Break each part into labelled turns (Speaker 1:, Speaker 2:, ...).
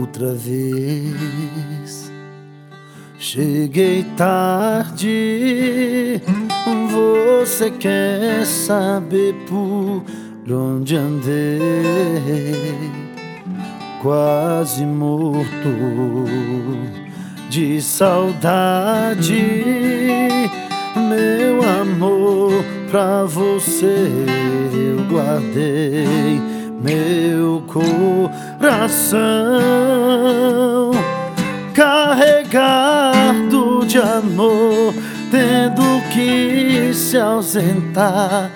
Speaker 1: outra vez. Cheguei tarde, você quer saber por onde andei? Quase morto de saudade, meu amor, pra você eu guardei meu coração, carregado de amor, tendo que se ausentar,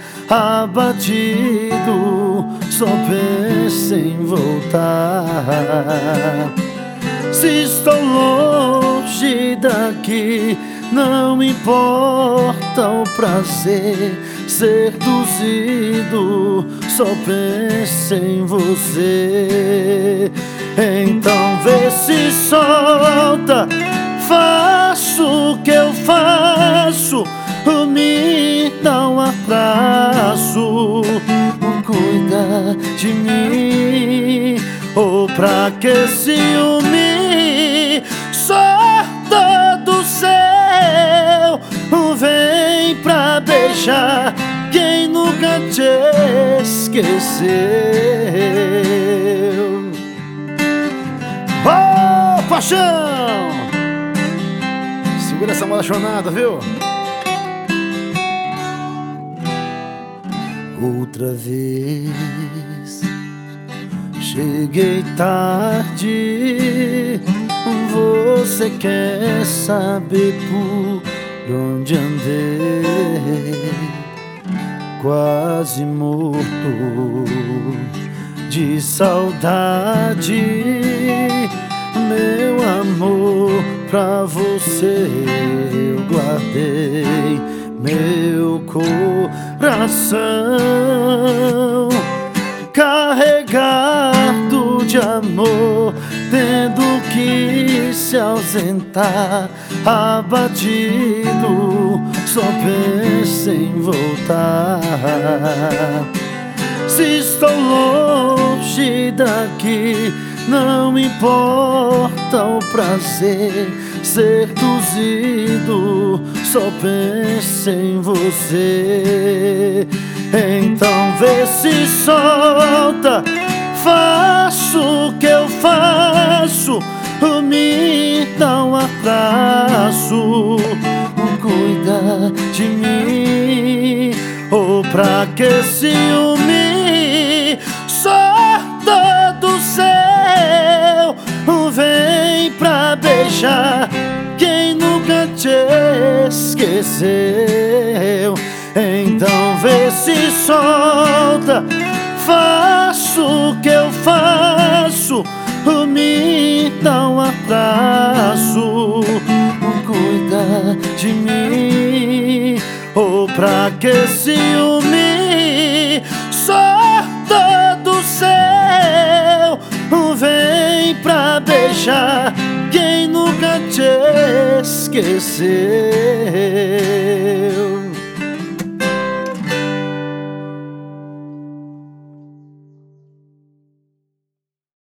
Speaker 1: abatido, só penso em voltar. Se estou longe daqui, não importa o prazer, seduzido, só penso em você. Então vê se solta, faço o que eu faço, me dá um abraço, cuida de mim, ou pra que ciúme? Solta do céu, vem pra beijar quem nunca te esqueceu. Oh, paixão! Segura essa malachonada, viu? Outra vez. Cheguei tarde, você quer saber por onde andei? Quase morto de saudade, meu amor, pra você eu guardei meu coração, carregado de amor, tendo que se ausentar, abatido, só penso em voltar. Se estou longe daqui, não importa o prazer, seduzido, só penso em você. Então vê se solta, faço o que eu faço, me dá um abraço, cuida de mim, ou pra que ciúme? Solta do céu, vem pra beijar quem nunca te esqueceu. Então vê se solta, faço o que eu faço, me dá um abraço, cuida de mim, ou pra que ciúme? Solta do céu, vem pra beijar quem nunca te esqueceu.